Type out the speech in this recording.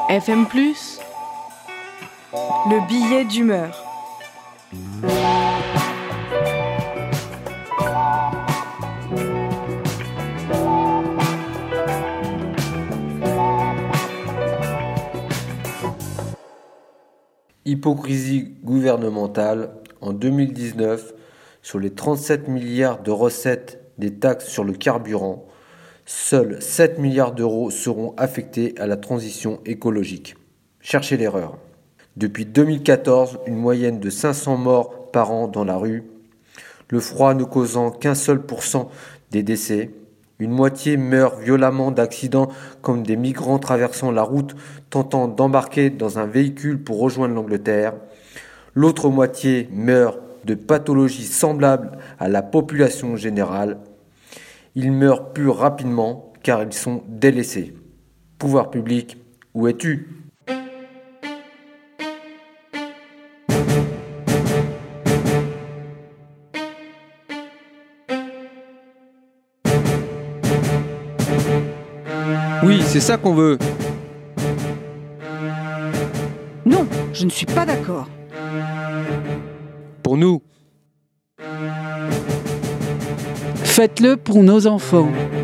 FM+, le billet d'humeur. Hypocrisie gouvernementale. En 2019, sur les 37 milliards de recettes des taxes sur le carburant, seuls 7 milliards d'euros seront affectés à la transition écologique. Cherchez l'erreur. Depuis 2014, une moyenne de 500 morts par an dans la rue, le froid ne causant qu'un seul % des décès. Une moitié meurt violemment d'accidents comme des migrants traversant la route tentant d'embarquer dans un véhicule pour rejoindre l'Angleterre. L'autre moitié meurt de pathologies semblables à la population générale. Ils meurent plus rapidement car ils sont délaissés. Pouvoir public, où es-tu ? Oui, c'est ça qu'on veut. Non, je ne suis pas d'accord. Pour nous. faites-le pour nos enfants.